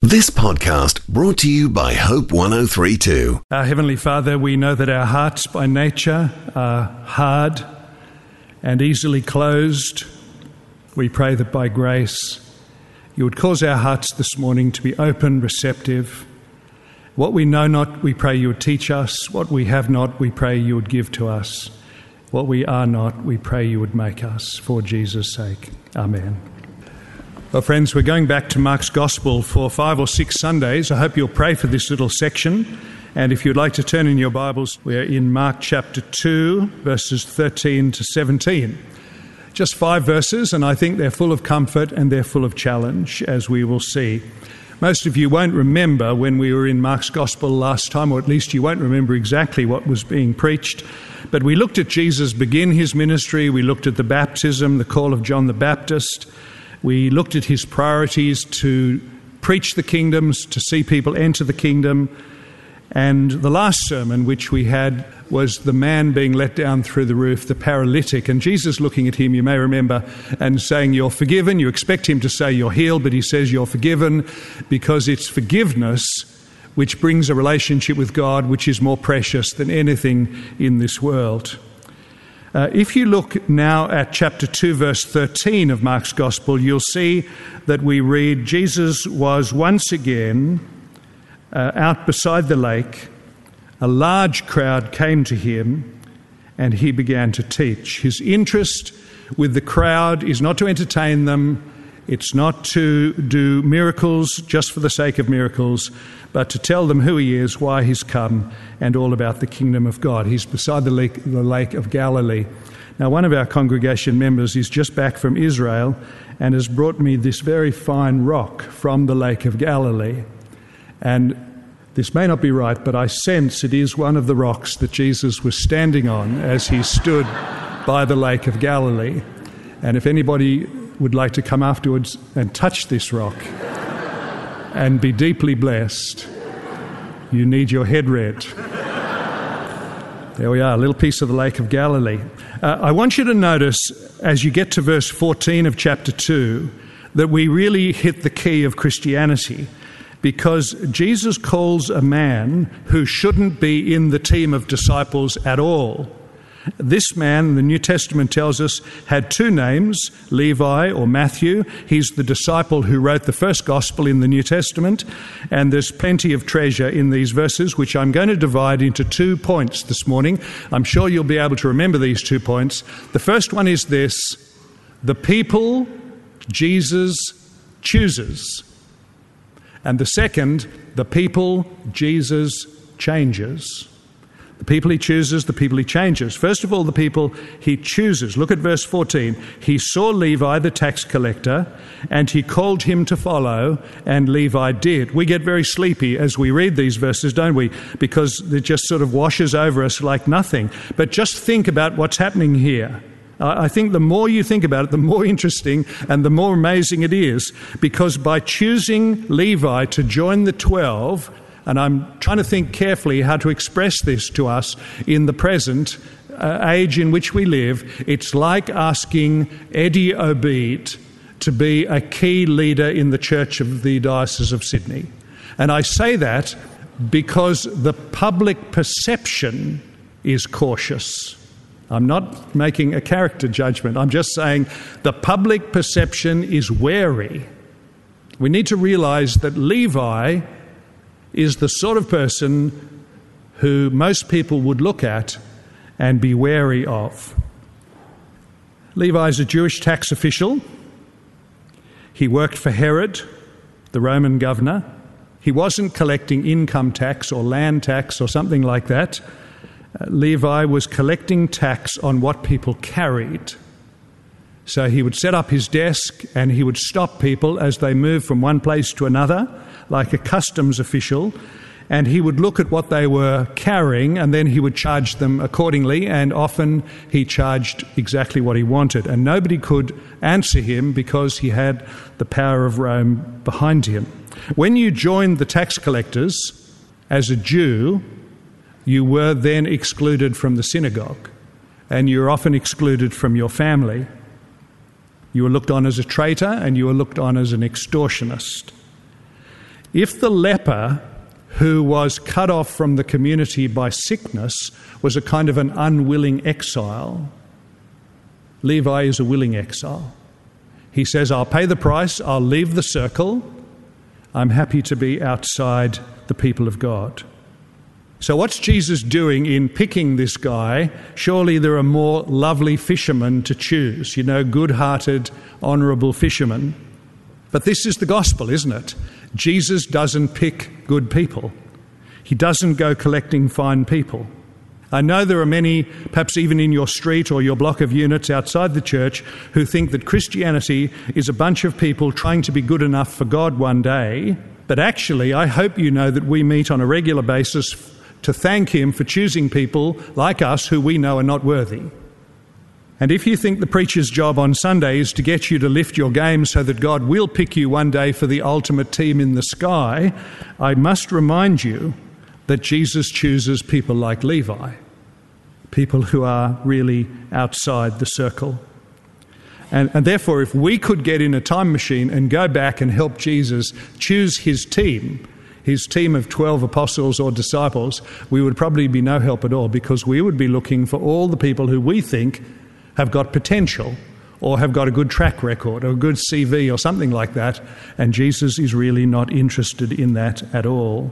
This podcast brought to you by Hope 103.2. Our Heavenly Father, we know that our hearts by nature are hard and easily closed. We pray that by grace you would cause our hearts this morning to be open, receptive. What we know not, we pray you would teach us. What we have not, we pray you would give to us. What we are not, we pray you would make us, for Jesus' sake. Amen. Well, friends, we're going back to Mark's Gospel for 5 or 6 Sundays. I hope you'll pray for this little section. And if you'd like to turn in your Bibles, we're in Mark chapter 2, verses 13 to 17. Just 5 verses, and I think they're full of comfort and they're full of challenge, as we will see. Most of you won't remember when we were in Mark's Gospel last time, or at least you won't remember exactly what was being preached. But we looked at Jesus begin his ministry. We looked at the baptism, the call of John the Baptist. We looked at his priorities to preach the kingdoms, to see people enter the kingdom. And the last sermon which we had was the man being let down through the roof, the paralytic. And Jesus looking at him, you may remember, and saying, "You're forgiven." You expect him to say, "You're healed," but he says, "You're forgiven," because it's forgiveness which brings a relationship with God which is more precious than anything in this world. If you look now at chapter 2, verse 13 of Mark's Gospel, you'll see that we read, Jesus was once again out beside the lake. A large crowd came to him, and he began to teach. His interest with the crowd is not to entertain them. It's not to do miracles just for the sake of miracles, but to tell them who he is, why he's come, and all about the kingdom of God. He's beside the lake of Galilee. Now, one of our congregation members is just back from Israel and has brought me this very fine rock from the lake of Galilee. And this may not be right, but I sense it is one of the rocks that Jesus was standing on as he stood by the lake of Galilee. And if anybody would like to come afterwards and touch this rock and be deeply blessed, you need your head read. There we are, a little piece of the Lake of Galilee. I want you to notice, as you get to verse 14 of chapter 2, that we really hit the key of Christianity, because Jesus calls a man who shouldn't be in the team of disciples at all. This man, the New Testament tells us, had 2 names, Levi or Matthew. He's the disciple who wrote the first gospel in the New Testament, and there's plenty of treasure in these verses, which I'm going to divide into 2 points this morning. I'm sure you'll be able to remember these 2 points. The first one is this: the people Jesus chooses. And the second, the people Jesus changes. The people he chooses, the people he changes. First of all, the people he chooses. Look at verse 14. He saw Levi, the tax collector, and he called him to follow, and Levi did. We get very sleepy as we read these verses, don't we? Because it just sort of washes over us like nothing. But just think about what's happening here. I think the more you think about it, the more interesting and the more amazing it is. Because by choosing Levi to join the 12, and I'm trying to think carefully how to express this to us in the present age in which we live, it's like asking Eddie Obeid to be a key leader in the Church of the Diocese of Sydney. And I say that because the public perception is cautious. I'm not making a character judgment. I'm just saying the public perception is wary. We need to realize that Levi is the sort of person who most people would look at and be wary of. Levi is a Jewish tax official. He worked for Herod, the Roman governor. He wasn't collecting income tax or land tax or something like that. Levi was collecting tax on what people carried. So he would set up his desk and he would stop people as they moved from one place to another, like a customs official, and he would look at what they were carrying and then he would charge them accordingly, and often he charged exactly what he wanted, and nobody could answer him because he had the power of Rome behind him. When you joined the tax collectors as a Jew, you were then excluded from the synagogue, and you were often excluded from your family. You were looked on as a traitor, and you were looked on as an extortionist. If the leper who was cut off from the community by sickness was a kind of an unwilling exile, Levi is a willing exile. He says, I'll pay the price, I'll leave the circle, I'm happy to be outside the people of God. So what's Jesus doing in picking this guy? Surely there are more lovely fishermen to choose, good-hearted, honourable fishermen. But this is the gospel, isn't it? Jesus doesn't pick good people. He doesn't go collecting fine people. I know there are many, perhaps even in your street or your block of units outside the church, who think that Christianity is a bunch of people trying to be good enough for God one day. But actually, I hope you know that we meet on a regular basis to thank Him for choosing people like us who we know are not worthy. And if you think the preacher's job on Sunday is to get you to lift your game so that God will pick you one day for the ultimate team in the sky, I must remind you that Jesus chooses people like Levi, people who are really outside the circle. And therefore, if we could get in a time machine and go back and help Jesus choose his team of 12 apostles or disciples, we would probably be no help at all, because we would be looking for all the people who we think have got potential or have got a good track record or a good CV or something like that, and Jesus is really not interested in that at all.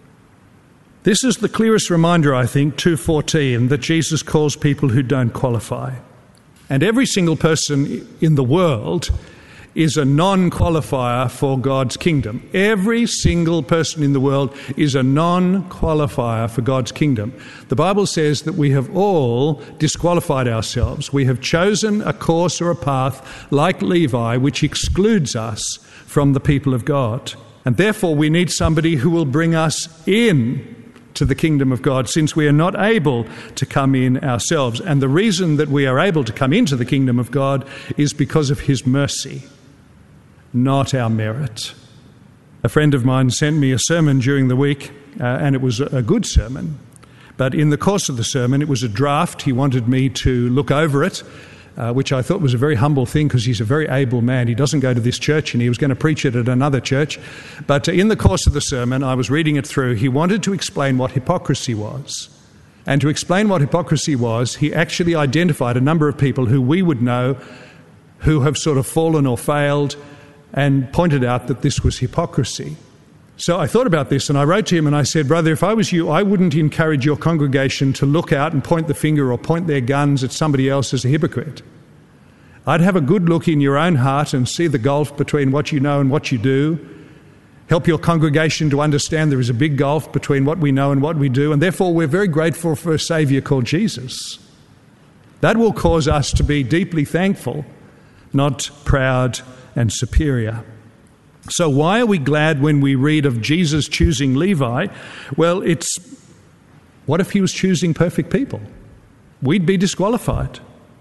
This is the clearest reminder, I think, 2:14, that Jesus calls people who don't qualify. And every single person in the world is a non-qualifier for God's kingdom. Every single person in the world is a non-qualifier for God's kingdom. The Bible says that we have all disqualified ourselves. We have chosen a course or a path like Levi, which excludes us from the people of God. And therefore we need somebody who will bring us in to the kingdom of God, since we are not able to come in ourselves. And the reason that we are able to come into the kingdom of God is because of his mercy, not our merit. A friend of mine sent me a sermon during the week, and it was a good sermon. But in the course of the sermon, it was a draft. He wanted me to look over it, which I thought was a very humble thing, because he's a very able man. He doesn't go to this church, and he was going to preach it at another church. But in the course of the sermon, I was reading it through. He wanted to explain what hypocrisy was. And to explain what hypocrisy was, he actually identified a number of people who we would know who have sort of fallen or failed, and pointed out that this was hypocrisy. So I thought about this, and I wrote to him and I said, brother, if I was you, I wouldn't encourage your congregation to look out and point the finger or point their guns at somebody else as a hypocrite. I'd have a good look in your own heart and see the gulf between what you know and what you do. Help your congregation to understand there is a big gulf between what we know and what we do, and therefore we're very grateful for a Saviour called Jesus. That will cause us to be deeply thankful, not proud and superior. So why are we glad when we read of Jesus choosing Levi? Well, what if he was choosing perfect people? We'd be disqualified.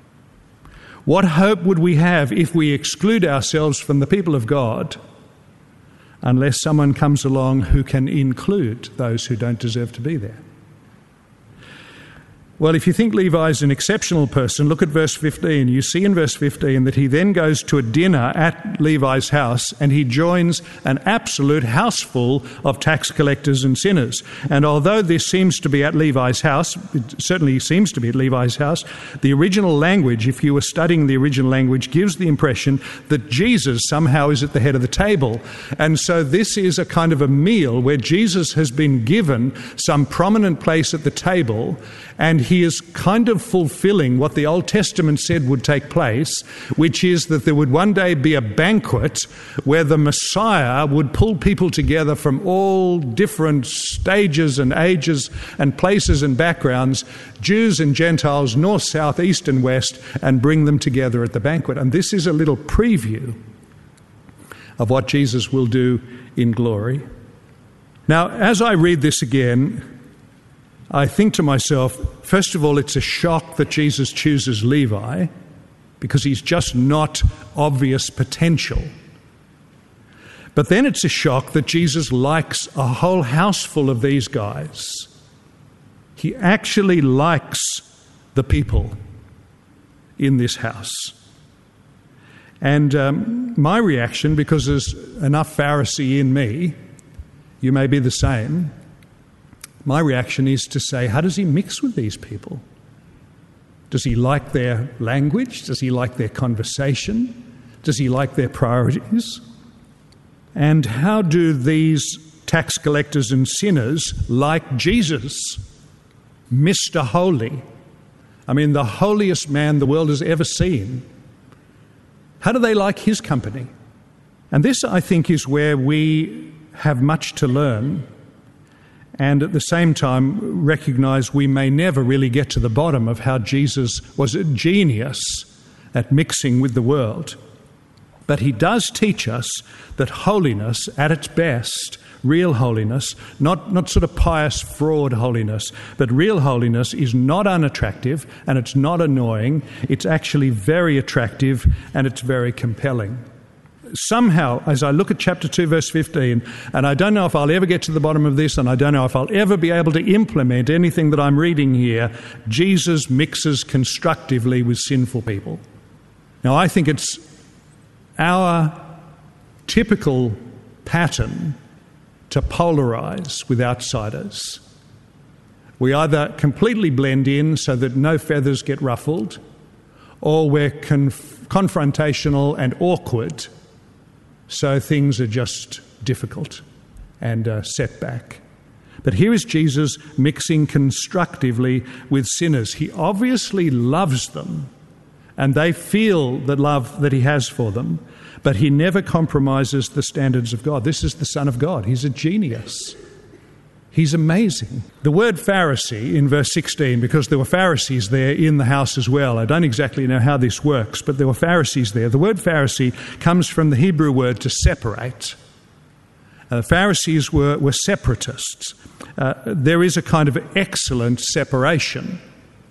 What hope would we have if we exclude ourselves from the people of God unless someone comes along who can include those who don't deserve to be there? Well, if you think Levi is an exceptional person, look at verse 15. You see in verse 15 that he then goes to a dinner at Levi's house, and he joins an absolute house full of tax collectors and sinners. And although this seems to be at Levi's house, it certainly seems to be at Levi's house, the original language, if you were studying the original language, gives the impression that Jesus somehow is at the head of the table. And so this is a kind of a meal where Jesus has been given some prominent place at the table, and he is kind of fulfilling what the Old Testament said would take place, which is that there would one day be a banquet where the Messiah would pull people together from all different stages and ages and places and backgrounds, Jews and Gentiles, north, south, east and west, and bring them together at the banquet. And this is a little preview of what Jesus will do in glory. Now, as I read this again, I think to myself, first of all, it's a shock that Jesus chooses Levi, because he's just not obvious potential. But then it's a shock that Jesus likes a whole house full of these guys. He actually likes the people in this house. And my reaction, because there's enough Pharisee in me, You may be the same. My reaction is to say, how does he mix with these people? Does he like their language? Does he like their conversation? Does he like their priorities? And how do these tax collectors and sinners like Jesus, Mr. Holy? I mean, the holiest man the world has ever seen. How do they like his company? And this, I think, is where we have much to learn, and at the same time recognise we may never really get to the bottom of how Jesus was a genius at mixing with the world. But he does teach us that holiness at its best, real holiness, not sort of pious fraud holiness, but real holiness is not unattractive and it's not annoying. It's actually very attractive and it's very compelling. Somehow, as I look at chapter 2, verse 15, and I don't know if I'll ever get to the bottom of this, and I don't know if I'll ever be able to implement anything that I'm reading here, Jesus mixes constructively with sinful people. Now, I think it's our typical pattern to polarize with outsiders. We either completely blend in so that no feathers get ruffled, or we're confrontational and awkward, so things are just difficult and set back. But here is Jesus mixing constructively with sinners. He obviously loves them, and they feel the love that he has for them, but he never compromises the standards of God. This is the Son of God. He's a genius. He's amazing. The word Pharisee in verse 16, because there were Pharisees there in the house as well. I don't exactly know how this works, but there were Pharisees there. The word Pharisee comes from the Hebrew word to separate. The Pharisees were separatists. There is a kind of excellent separation.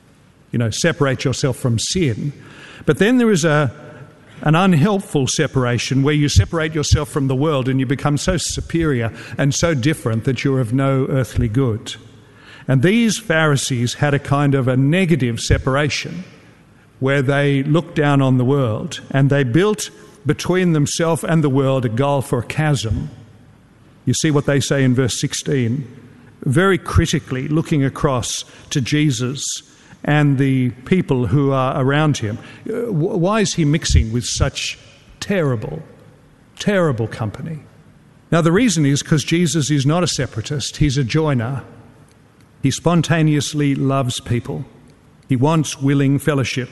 Separate yourself from sin. But then there is an unhelpful separation where you separate yourself from the world and you become so superior and so different that you're of no earthly good. And these Pharisees had a kind of a negative separation where they looked down on the world and they built between themselves and the world a gulf or a chasm. You see what they say in verse 16, very critically looking across to Jesus and the people who are around him. Why is he mixing with such terrible, terrible company? Now, the reason is because Jesus is not a separatist, he's a joiner. He spontaneously loves people. He wants willing fellowship.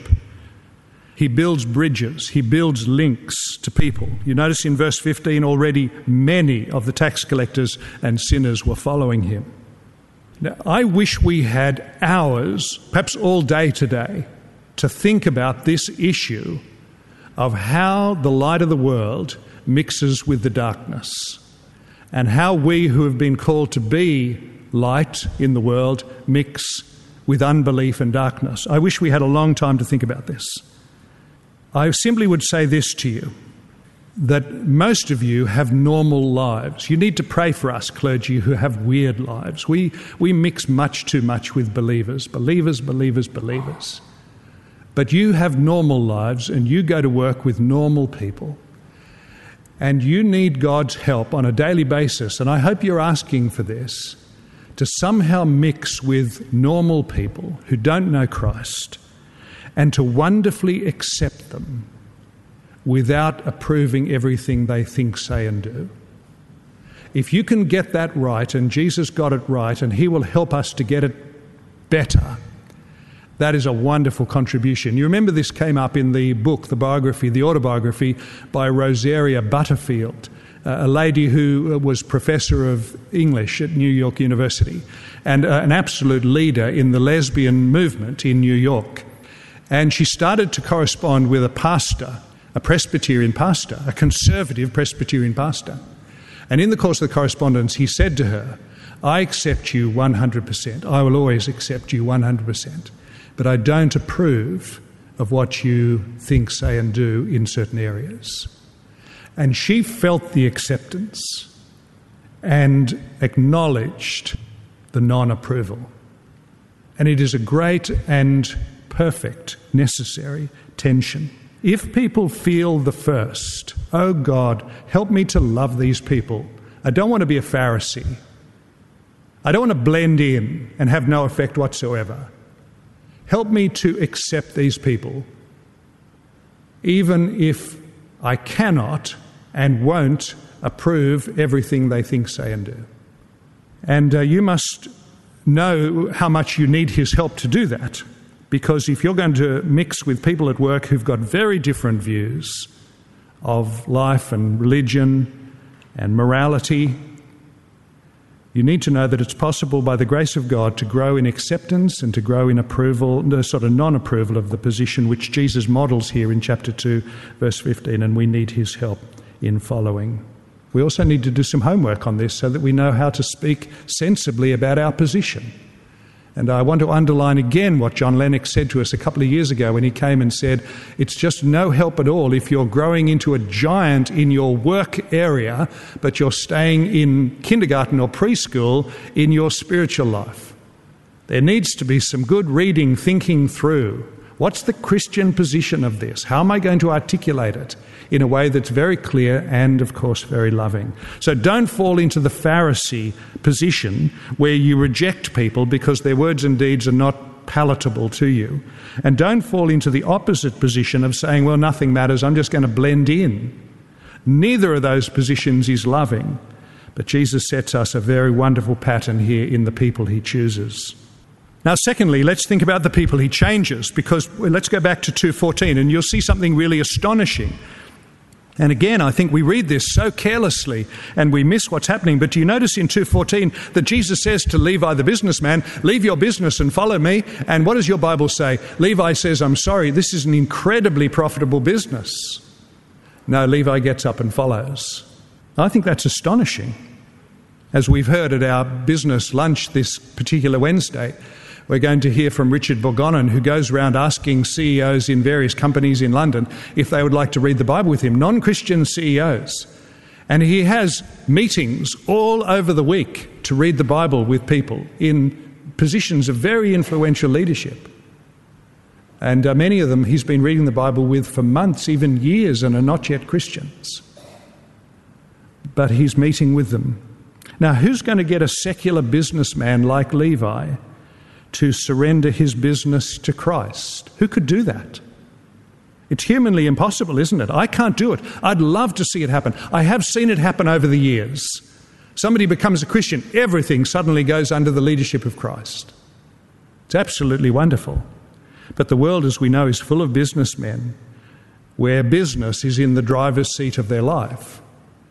He builds bridges. He builds links to people. You notice in verse 15 already many of the tax collectors and sinners were following him. Now, I wish we had hours, perhaps all day today, to think about this issue of how the light of the world mixes with the darkness and how we who have been called to be light in the world mix with unbelief and darkness. I wish we had a long time to think about this. I simply would say this to you, that most of you have normal lives. You need to pray for us, clergy, who have weird lives. We mix much too much with believers. But you have normal lives and you go to work with normal people. And you need God's help on a daily basis, and I hope you're asking for this, to somehow mix with normal people who don't know Christ and to wonderfully accept them without approving everything they think, say, and do. If you can get that right, and Jesus got it right, and he will help us to get it better, that is a wonderful contribution. You remember this came up in the book, the autobiography by Rosaria Butterfield, a lady who was professor of English at New York University and an absolute leader in the lesbian movement in New York. And she started to correspond with a pastor, a Presbyterian pastor, a conservative Presbyterian pastor. And in the course of the correspondence, he said to her, I accept you 100%. I will always accept you 100%. But I don't approve of what you think, say, and do in certain areas. And she felt the acceptance and acknowledged the non-approval. And it is a great and perfect, necessary tension. If people feel the first, oh God, help me to love these people I don't want to be a Pharisee. I don't want to blend in and have no effect whatsoever. Help me to accept these people, even if I cannot and won't approve everything they think, say and do. And you must know how much you need his help to do that, because if you're going to mix with people at work who've got very different views of life and religion and morality, you need to know that it's possible by the grace of God to grow in acceptance and to grow in approval, no sort of non-approval of the position which Jesus models here in chapter 2, verse 15, and we need his help in following. We also need to do some homework on this so that we know how to speak sensibly about our position. And I want to underline again what John Lennox said to us a couple of years ago when he came and said, it's just no help at all if you're growing into a giant in your work area, but you're staying in kindergarten or preschool in your spiritual life. There needs to be some good reading, thinking through. What's the Christian position of this? How am I going to articulate it in a way that's very clear and, of course, very loving? So don't fall into the Pharisee position where you reject people because their words and deeds are not palatable to you. And don't fall into the opposite position of saying, well, nothing matters, I'm just going to blend in. Neither of those positions is loving. But Jesus sets us a very wonderful pattern here in the people he chooses. Now, secondly, let's think about the people he changes, because let's go back to 2:14 and you'll see something really astonishing. And again, I think we read this so carelessly and we miss what's happening. But do you notice in 2:14 that Jesus says to Levi the businessman, leave your business and follow me? And what does your Bible say? Levi says, I'm sorry, this is an incredibly profitable business. No, Levi gets up and follows. I think that's astonishing. As we've heard at our business lunch this particular Wednesday, we're going to hear from Richard Bourgonin, who goes around asking CEOs in various companies in London if they would like to read the Bible with him, non-Christian CEOs. And he has meetings all over the week to read the Bible with people in positions of very influential leadership. And many of them he's been reading the Bible with for months, even years, and are not yet Christians. But he's meeting with them. Now, who's going to get a secular businessman like Levi to surrender his business to Christ? Who could do that? It's humanly impossible, isn't it? I can't do it. I'd love to see it happen. I have seen it happen over the years. Somebody becomes a Christian, everything suddenly goes under the leadership of Christ. It's absolutely wonderful. But the world, as we know, is full of businessmen where business is in the driver's seat of their life.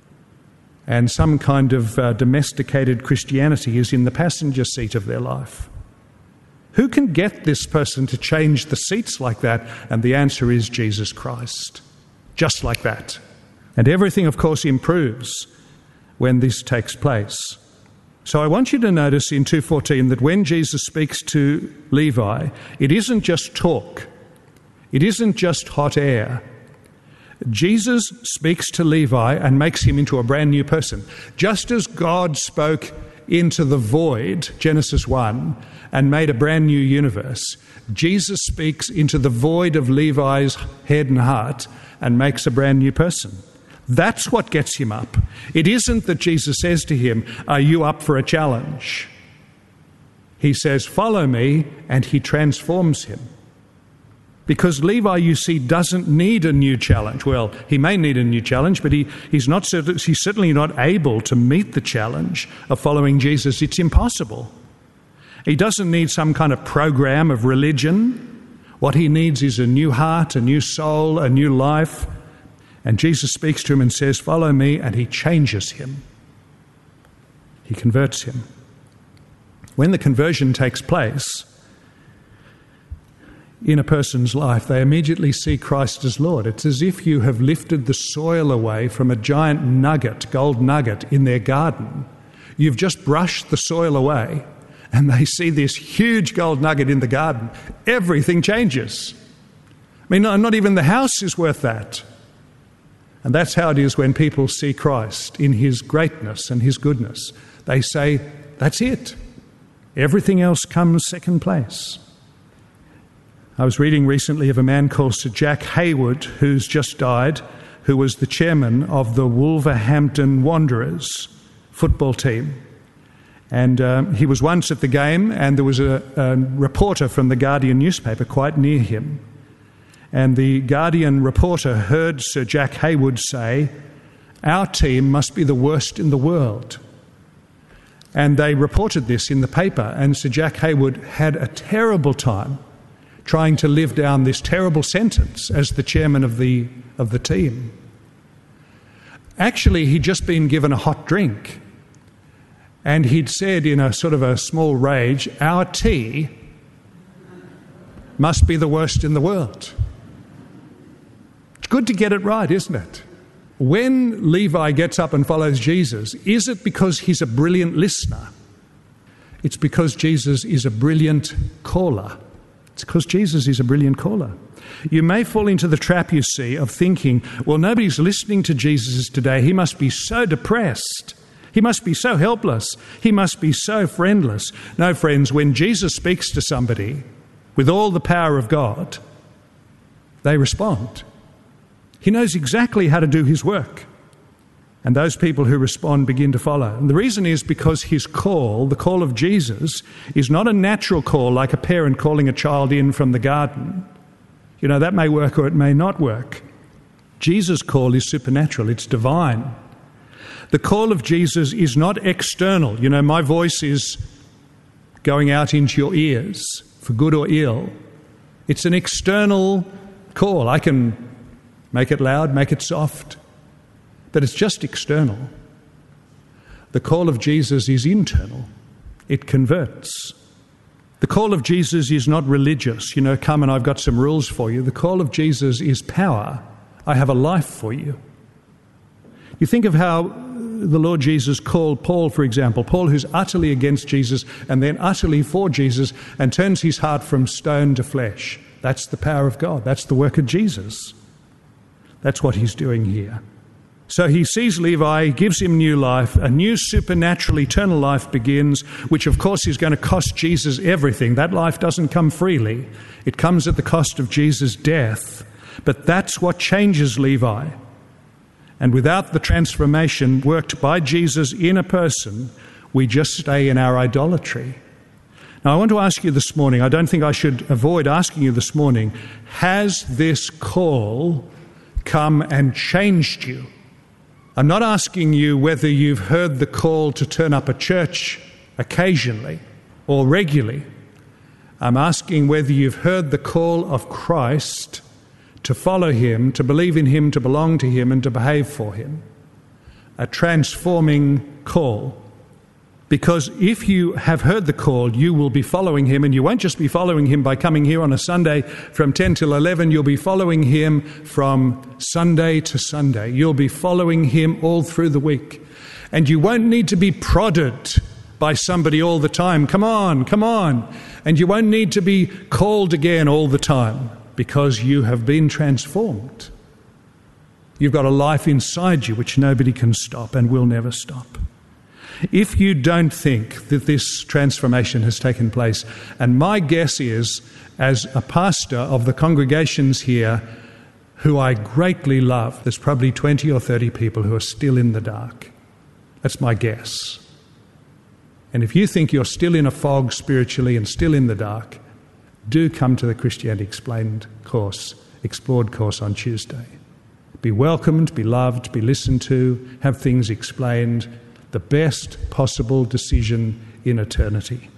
And some kind of domesticated Christianity is in the passenger seat of their life. Who can get this person to change the seats like that? And the answer is Jesus Christ. Just like that. And everything, of course, improves when this takes place. So I want you to notice in 2:14 that when Jesus speaks to Levi, it isn't just talk. It isn't just hot air. Jesus speaks to Levi and makes him into a brand new person. Just as God spoke into the void, Genesis 1, and made a brand new universe, Jesus speaks into the void of Levi's head and heart and makes a brand new person. That's what gets him up. It isn't that Jesus says to him, are you up for a challenge? He says, follow me, and he transforms him. Because Levi, you see, doesn't need a new challenge. Well, he may need a new challenge, but he's certainly not able to meet the challenge of following Jesus. It's impossible. He doesn't need some kind of program of religion. What he needs is a new heart, a new soul, a new life. And Jesus speaks to him and says, follow me, and he changes him. He converts him. When the conversion takes place in a person's life, they immediately see Christ as Lord. It's as if you have lifted the soil away from a giant nugget, gold nugget in their garden. You've just brushed the soil away, and they see this huge gold nugget in the garden. Everything changes. I mean, not even the house is worth that. And that's how it is when people see Christ in his greatness and his goodness. They say, that's it. Everything else comes second place. I was reading recently of a man called Sir Jack Hayward, who's just died, who was the chairman of the Wolverhampton Wanderers football team. And he was once at the game, and there was a reporter from the Guardian newspaper quite near him. And the Guardian reporter heard Sir Jack Hayward say, "Our team must be the worst in the world." And they reported this in the paper, and Sir Jack Hayward had a terrible time trying to live down this terrible sentence as the chairman of the team. Actually, he'd just been given a hot drink. And he'd said in a sort of a small rage, "Our tea must be the worst in the world." It's good to get it right, isn't it? When Levi gets up and follows Jesus, is it because he's a brilliant listener? It's because Jesus is a brilliant caller. It's because Jesus is a brilliant caller. You may fall into the trap, you see, of thinking, well, nobody's listening to Jesus today. He must be so depressed. He must be so helpless. He must be so friendless. No, friends, when Jesus speaks to somebody with all the power of God, they respond. He knows exactly how to do his work. And those people who respond begin to follow. And the reason is because his call, the call of Jesus, is not a natural call like a parent calling a child in from the garden. You know, that may work or it may not work. Jesus' call is supernatural. It's divine. The call of Jesus is not external. You know, my voice is going out into your ears for good or ill. It's an external call. I can make it loud, make it soft, but it's just external. The call of Jesus is internal. It converts. The call of Jesus is not religious. You know, come and I've got some rules for you. The call of Jesus is power. I have a life for you. You think of how the Lord Jesus called Paul, for example, Paul who's utterly against Jesus and then utterly for Jesus and turns his heart from stone to flesh. That's the power of God. That's the work of Jesus. That's what he's doing here. So he sees Levi, gives him new life, a new supernatural eternal life begins, which of course is going to cost Jesus everything. That life doesn't come freely. It comes at the cost of Jesus' death. But that's what changes Levi. And without the transformation worked by Jesus in a person, we just stay in our idolatry. Now, I want to ask you this morning, I don't think I should avoid asking you this morning, has this call come and changed you? I'm not asking you whether you've heard the call to turn up at church occasionally or regularly. I'm asking whether you've heard the call of Christ to follow him, to believe in him, to belong to him, and to behave for him. A transforming call. Because if you have heard the call, you will be following him, and you won't just be following him by coming here on a Sunday from 10 till 11. You'll be following him from Sunday to Sunday. You'll be following him all through the week. And you won't need to be prodded by somebody all the time. Come on, come on. And you won't need to be called again all the time, because you have been transformed. You've got a life inside you which nobody can stop and will never stop. If you don't think that this transformation has taken place, and my guess is, as a pastor of the congregations here, who I greatly love, there's probably 20 or 30 people who are still in the dark. That's my guess. And if you think you're still in a fog spiritually and still in the dark, do come to the Christianity Explained course, Explored course on Tuesday. Be welcomed, be loved, be listened to, have things explained. The best possible decision in eternity.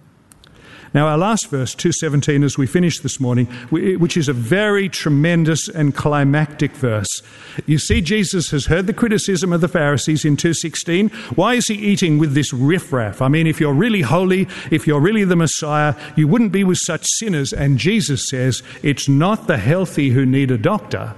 Now, our last verse, 2:17, as we finish this morning, which is a very tremendous and climactic verse. You see, Jesus has heard the criticism of the Pharisees in 2:16. Why is he eating with this riffraff? I mean, if you're really holy, if you're really the Messiah, you wouldn't be with such sinners. And Jesus says, it's not the healthy who need a doctor.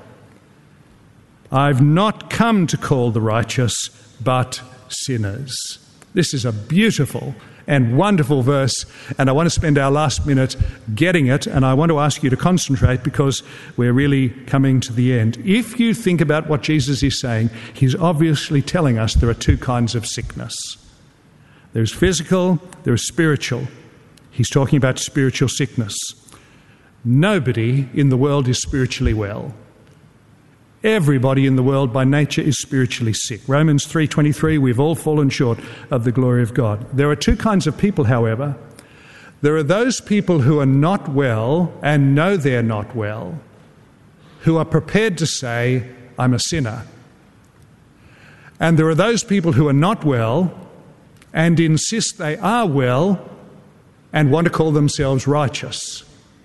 I've not come to call the righteous, but sinners. This is a beautiful and wonderful verse, and I want to spend our last minute getting it, and I want to ask you to concentrate because we're really coming to the end. If you think about what Jesus is saying, he's obviously telling us there are two kinds of sickness. There's physical, there's spiritual. He's talking about spiritual sickness. Nobody in the world is spiritually well. Everybody in the world by nature is spiritually sick. Romans 3:23, we've all fallen short of the glory of God. There are two kinds of people, however. There are those people who are not well and know they're not well, who are prepared to say, I'm a sinner. And there are those people who are not well and insist they are well and want to call themselves righteous.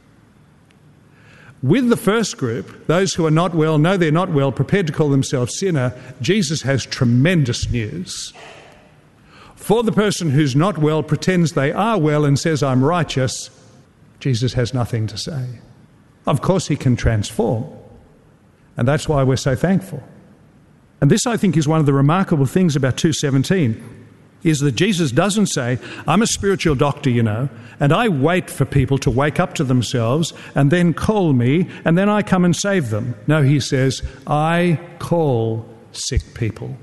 With the first group, those who are not well, know they're not well, prepared to call themselves sinner, Jesus has tremendous news. For the person who's not well, pretends they are well and says, I'm righteous, Jesus has nothing to say. Of course he can transform, and that's why we're so thankful. And this, I think, is one of the remarkable things about 2:17, is that Jesus doesn't say, I'm a spiritual doctor, and I wait for people to wake up to themselves and then call me, and then I come and save them. No, he says, I call sick people.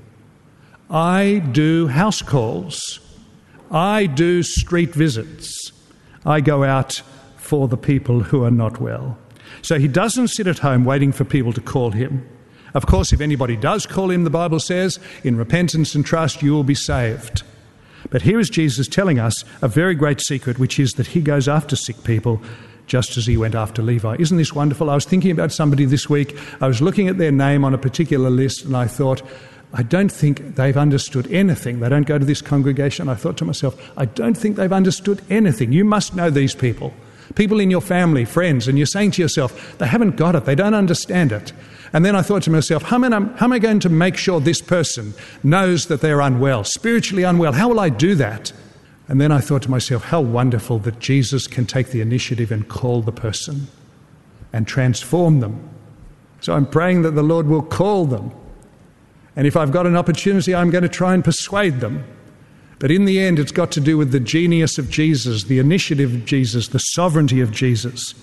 I do house calls. I do street visits. I go out for the people who are not well. So he doesn't sit at home waiting for people to call him. Of course, if anybody does call him, the Bible says, in repentance and trust, you will be saved. But here is Jesus telling us a very great secret, which is that he goes after sick people just as he went after Levi. Isn't this wonderful? I was thinking about somebody this week. I was looking at their name on a particular list and I thought, I don't think they've understood anything. They don't go to this congregation. I thought to myself, I don't think they've understood anything. You must know these people. People in your family, friends, and you're saying to yourself, they haven't got it. They don't understand it. And then I thought to myself, how am I going to make sure this person knows that they're unwell, spiritually unwell? How will I do that? And then I thought to myself, how wonderful that Jesus can take the initiative and call the person and transform them. So I'm praying that the Lord will call them. And if I've got an opportunity, I'm going to try and persuade them. But in the end, it's got to do with the genius of Jesus, the initiative of Jesus, the sovereignty of Jesus.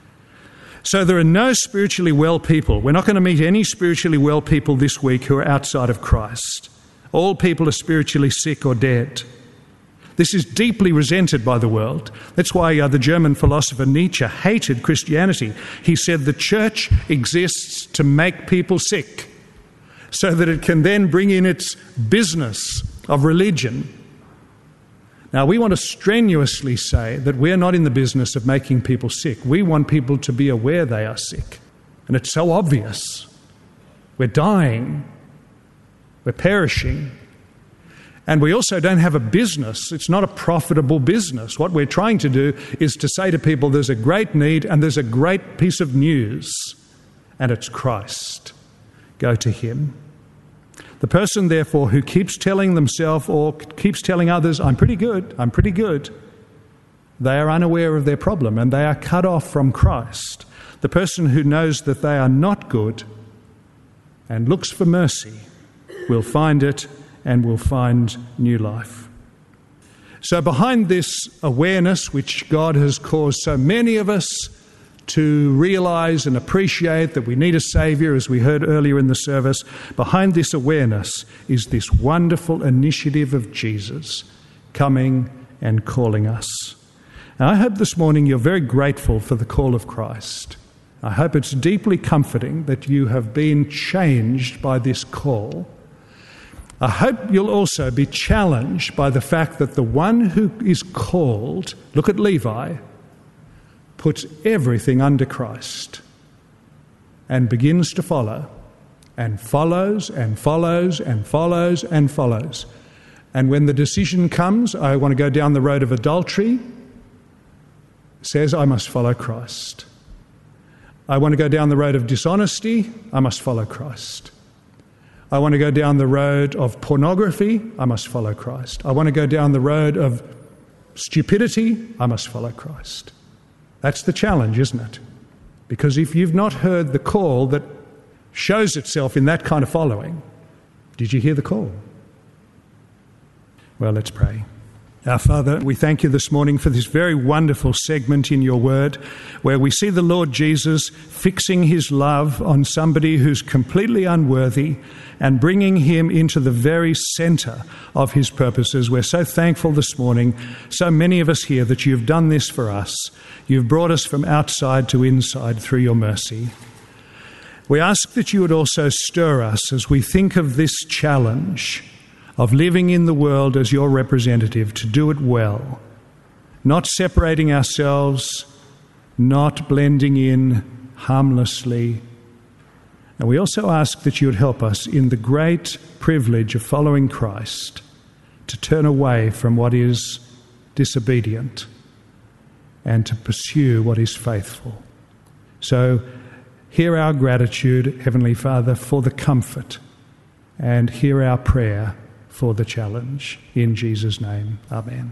So there are no spiritually well people. We're not going to meet any spiritually well people this week who are outside of Christ. All people are spiritually sick or dead. This is deeply resented by the world. That's why the German philosopher Nietzsche hated Christianity. He said the church exists to make people sick so that it can then bring in its business of religion. Now, we want to strenuously say that we're not in the business of making people sick. We want people to be aware they are sick. And it's so obvious. We're dying. We're perishing. And we also don't have a business. It's not a profitable business. What we're trying to do is to say to people there's a great need and there's a great piece of news, and it's Christ. Go to him. The person, therefore, who keeps telling themselves or keeps telling others, I'm pretty good, they are unaware of their problem and they are cut off from Christ. The person who knows that they are not good and looks for mercy will find it and will find new life. So behind this awareness, which God has caused so many of us to realize and appreciate that we need a Saviour, as we heard earlier in the service, behind this awareness is this wonderful initiative of Jesus coming and calling us. Now, I hope this morning you're very grateful for the call of Christ. I hope it's deeply comforting that you have been changed by this call. I hope you'll also be challenged by the fact that the one who is called, look at Levi, puts everything under Christ and begins to follow and follows and follows and follows and follows. And when the decision comes, I want to go down the road of adultery, says I must follow Christ. I want to go down the road of dishonesty, I must follow Christ. I want to go down the road of pornography, I must follow Christ. I want to go down the road of stupidity, I must follow Christ. That's the challenge, isn't it? Because if you've not heard the call that shows itself in that kind of following, did you hear the call? Well, let's pray. Our Father, we thank you this morning for this very wonderful segment in your word where we see the Lord Jesus fixing his love on somebody who's completely unworthy and bringing him into the very centre of his purposes. We're so thankful this morning, so many of us here, that you've done this for us. You've brought us from outside to inside through your mercy. We ask that you would also stir us as we think of this challenge of living in the world as your representative, to do it well, not separating ourselves, not blending in harmlessly. And we also ask that you would help us in the great privilege of following Christ to turn away from what is disobedient and to pursue what is faithful. So hear our gratitude, Heavenly Father, for the comfort, and hear our prayer for the challenge. In Jesus' name, amen.